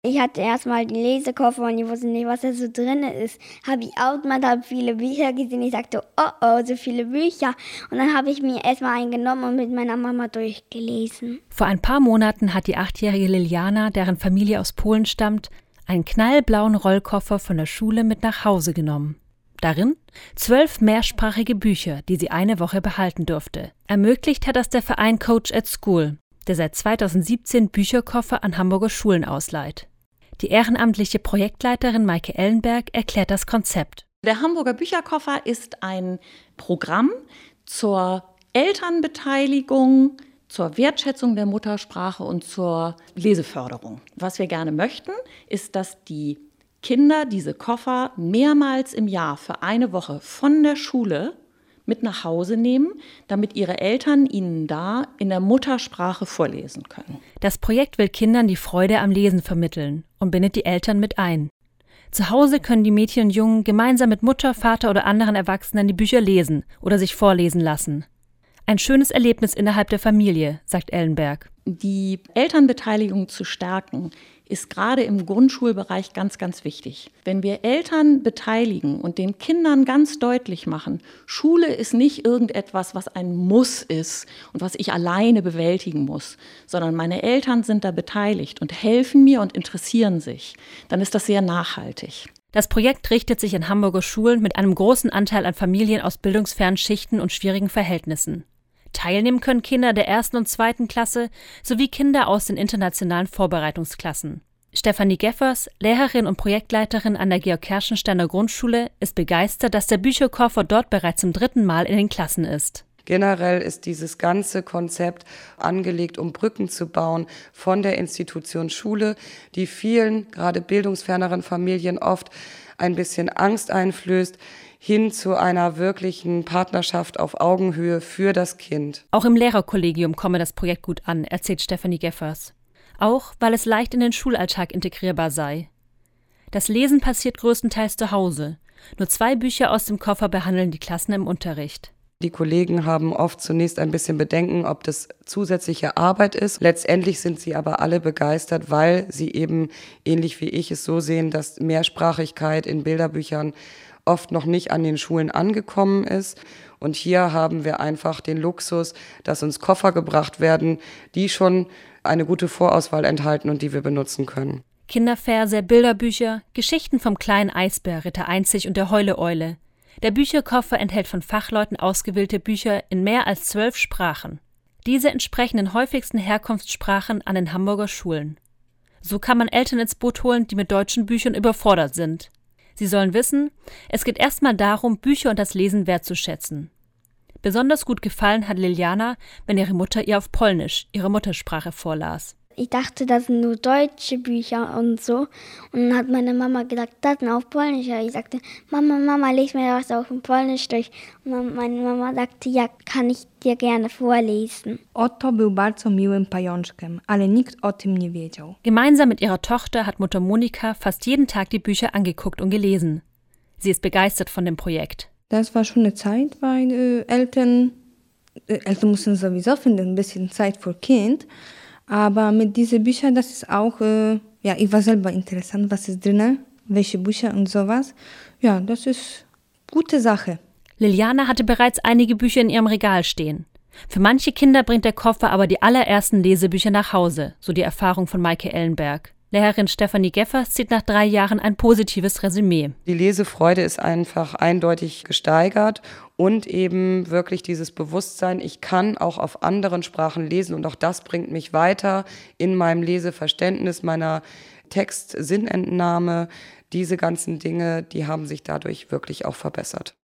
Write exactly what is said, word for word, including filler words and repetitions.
Ich hatte erst mal den Lesekoffer und ich wusste nicht, was da so drin ist. Habe ich aufgemacht, habe viele Bücher gesehen. Ich sagte, oh oh, so viele Bücher. Und dann habe ich mir erst mal einen genommen und mit meiner Mama durchgelesen. Vor ein paar Monaten hat die achtjährige Liliana, deren Familie aus Polen stammt, einen knallblauen Rollkoffer von der Schule mit nach Hause genommen. Darin zwölf mehrsprachige Bücher, die sie eine Woche behalten durfte. Ermöglicht hat das der Verein Coach at School, der seit zweitausendsiebzehn Bücherkoffer an Hamburger Schulen ausleiht. Die ehrenamtliche Projektleiterin Maike Ellenberg erklärt das Konzept. Der Hamburger Bücherkoffer ist ein Programm zur Elternbeteiligung, zur Wertschätzung der Muttersprache und zur Leseförderung. Was wir gerne möchten, ist, dass die Kinder diese Koffer mehrmals im Jahr für eine Woche von der Schule mit nach Hause nehmen, damit ihre Eltern ihnen da in der Muttersprache vorlesen können. Das Projekt will Kindern die Freude am Lesen vermitteln und bindet die Eltern mit ein. Zu Hause können die Mädchen und Jungen gemeinsam mit Mutter, Vater oder anderen Erwachsenen die Bücher lesen oder sich vorlesen lassen. Ein schönes Erlebnis innerhalb der Familie, sagt Ellenberg. Die Elternbeteiligung zu stärken, ist gerade im Grundschulbereich ganz, ganz wichtig. Wenn wir Eltern beteiligen und den Kindern ganz deutlich machen, Schule ist nicht irgendetwas, was ein Muss ist und was ich alleine bewältigen muss, sondern meine Eltern sind da beteiligt und helfen mir und interessieren sich, dann ist das sehr nachhaltig. Das Projekt richtet sich an Hamburger Schulen mit einem großen Anteil an Familien aus bildungsfernen Schichten und schwierigen Verhältnissen. Teilnehmen können Kinder der ersten und zweiten Klasse sowie Kinder aus den internationalen Vorbereitungsklassen. Stefanie Geffers, Lehrerin und Projektleiterin an der Georg-Kerschensteiner Grundschule, ist begeistert, dass der Bücherkoffer dort bereits zum dritten Mal in den Klassen ist. Generell ist dieses ganze Konzept angelegt, um Brücken zu bauen von der Institution Schule, die vielen, gerade bildungsferneren Familien oft ein bisschen Angst einflößt, hin zu einer wirklichen Partnerschaft auf Augenhöhe für das Kind. Auch im Lehrerkollegium komme das Projekt gut an, erzählt Stefanie Geffers. Auch, weil es leicht in den Schulalltag integrierbar sei. Das Lesen passiert größtenteils zu Hause. Nur zwei Bücher aus dem Koffer behandeln die Klassen im Unterricht. Die Kollegen haben oft zunächst ein bisschen Bedenken, ob das zusätzliche Arbeit ist. Letztendlich sind sie aber alle begeistert, weil sie eben, ähnlich wie ich es so sehen, dass Mehrsprachigkeit in Bilderbüchern oft noch nicht an den Schulen angekommen ist. Und hier haben wir einfach den Luxus, dass uns Koffer gebracht werden, die schon eine gute Vorauswahl enthalten und die wir benutzen können. Kinderverse, Bilderbücher, Geschichten vom kleinen Eisbär, Ritter Einzig und der Heuleeule. Der Bücherkoffer enthält von Fachleuten ausgewählte Bücher in mehr als zwölf Sprachen. Diese entsprechen den häufigsten Herkunftssprachen an den Hamburger Schulen. So kann man Eltern ins Boot holen, die mit deutschen Büchern überfordert sind. Sie sollen wissen, es geht erstmal darum, Bücher und das Lesen wertzuschätzen. Besonders gut gefallen hat Liliana, wenn ihre Mutter ihr auf Polnisch, ihre Muttersprache, vorlas. Ich dachte, das sind nur deutsche Bücher und so. Und dann hat meine Mama gesagt, das sind auf Polnisch. Ich sagte, Mama, Mama, lies mir was auf Polnisch durch. Und meine Mama sagte, ja, kann ich dir gerne vorlesen. Otto był bardzo miłym pajączkiem, ale nikt o tym nie wiedział. Gemeinsam mit ihrer Tochter hat Mutter Monika fast jeden Tag die Bücher angeguckt und gelesen. Sie ist begeistert von dem Projekt. Das war schon eine Zeit, weil äh, Eltern, äh, Eltern müssen sowieso finden, ein bisschen Zeit für Kind. Aber mit diesen Büchern, das ist auch, äh, ja, ich war selber interessant, was ist drin, welche Bücher und sowas. Ja, das ist gute Sache. Liliana hatte bereits einige Bücher in ihrem Regal stehen. Für manche Kinder bringt der Koffer aber die allerersten Lesebücher nach Hause, so die Erfahrung von Maike Ellenberg. Lehrerin Stefanie Geffers zieht nach drei Jahren ein positives Resümee. Die Lesefreude ist einfach eindeutig gesteigert und eben wirklich dieses Bewusstsein, ich kann auch auf anderen Sprachen lesen und auch das bringt mich weiter in meinem Leseverständnis, meiner Text-Sinnentnahme. Diese ganzen Dinge, die haben sich dadurch wirklich auch verbessert.